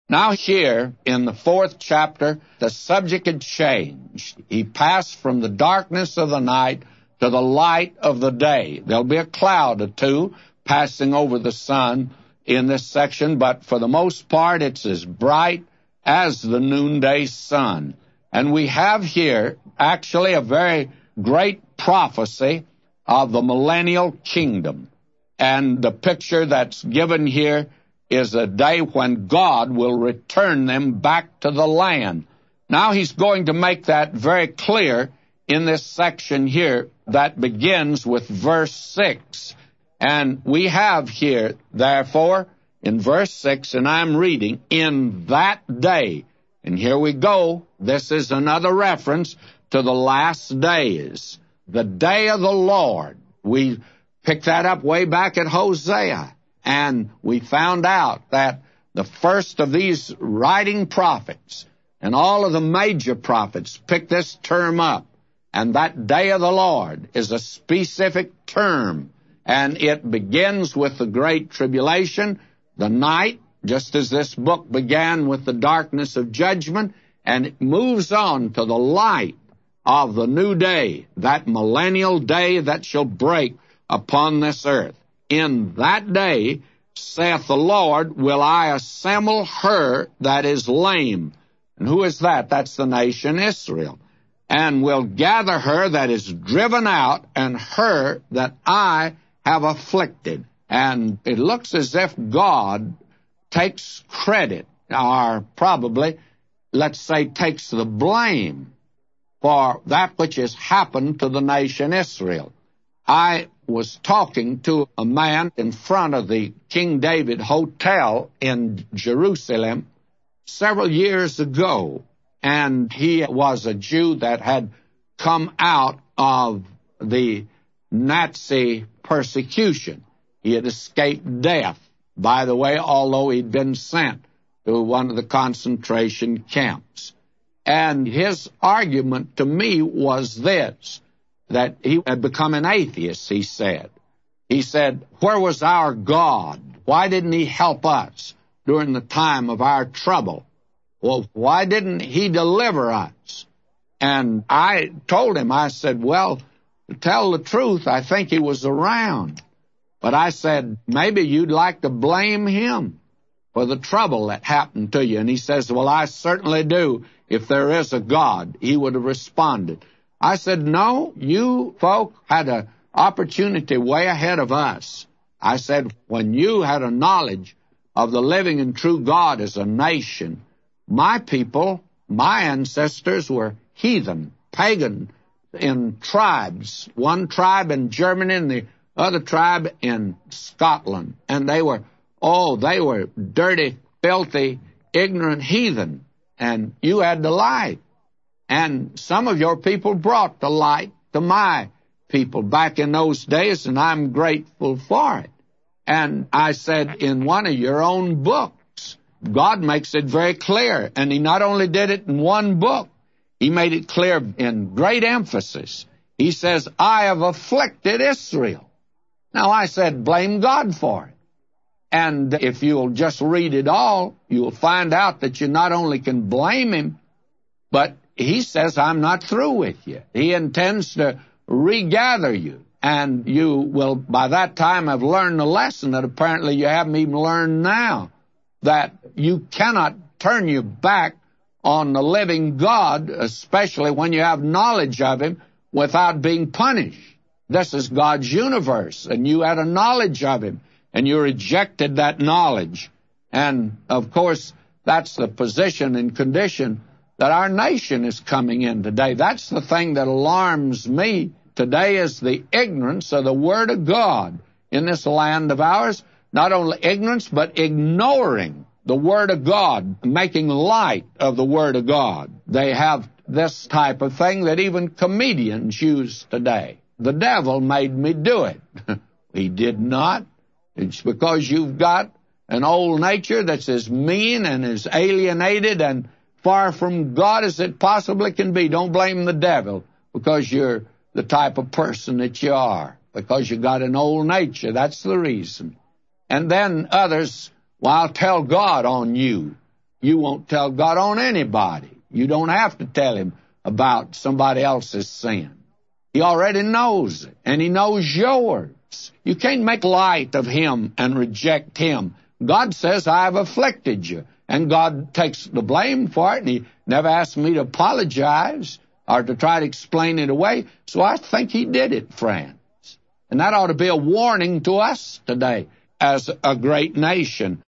Now here, in the 4th chapter, the subject had changed. He passed from the darkness of the night to the light of the day. There'll be a cloud or two passing over the sun in this section, but for the most part, it's as bright as the noonday sun. And we have here actually a very great prophecy of the millennial kingdom. And the picture that's given here is a day when God will return them back to the land. Now he's going to make that very clear in this section here that begins with verse 6. And we have here, therefore, in verse 6, and I'm reading, in that day. And here we go. This is another reference to the last days, the day of the Lord. We picked that up way back at Hosea, and we found out that the first of these writing prophets and all of the major prophets picked this term up, and that day of the Lord is a specific term, and it begins with the Great Tribulation, the night, just as this book began with the darkness of judgment, and it moves on to the light of the new day, that millennial day that shall break upon this earth. In that day, saith the Lord, will I assemble her that is lame. And who is that? That's the nation Israel. And will gather her that is driven out, and her that I have afflicted. And it looks as if God takes credit, or probably, let's say, takes the blame for that which has happened to the nation Israel. I was talking to a man in front of the King David Hotel in Jerusalem several years ago, and he was a Jew that had come out of the Nazi persecution. He had escaped death, by the way, although he'd been sent to one of the concentration camps. And his argument to me was this, that he had become an atheist, he said. He said, where was our God? Why didn't he help us during the time of our trouble? Well, why didn't he deliver us? And I told him, I said, well, to tell the truth, I think he was around. But I said, maybe you'd like to blame him for the trouble that happened to you. And he says, well, I certainly do. If there is a God, he would have responded. I said, no, you folk had an opportunity way ahead of us. I said, when you had a knowledge of the living and true God as a nation, my people, my ancestors were heathen, pagan in tribes, one tribe in Germany and the other tribe in Scotland. And they were dirty, filthy, ignorant heathen. And you had the light. And some of your people brought the light to my people back in those days, and I'm grateful for it. And I said, in one of your own books, God makes it very clear. And he not only did it in one book, he made it clear in great emphasis. He says, I have afflicted Israel. Now, I said, blame God for it. And if you'll just read it all, you'll find out that you not only can blame him, but he says, I'm not through with you. He intends to regather you. And you will, by that time, have learned the lesson that apparently you haven't even learned now, that you cannot turn your back on the living God, especially when you have knowledge of him, without being punished. This is God's universe, and you had a knowledge of him, and you rejected that knowledge. And, of course, that's the position and condition that our nation is coming in today. That's the thing that alarms me today, is the ignorance of the Word of God in this land of ours. Not only ignorance, but ignoring the Word of God, making light of the Word of God. They have this type of thing that even comedians use today. The devil made me do it. He did not. It's because you've got an old nature that's as mean and as alienated and far from God as it possibly can be. Don't blame the devil because you're the type of person that you are, because you got an old nature. That's the reason. And then others, well, I'll tell God on you. You won't tell God on anybody. You don't have to tell him about somebody else's sin. He already knows it, and he knows yours. You can't make light of him and reject him. God says, I have afflicted you. And God takes the blame for it, and he never asked me to apologize or to try to explain it away. So I think he did it, friends. And that ought to be a warning to us today as a great nation.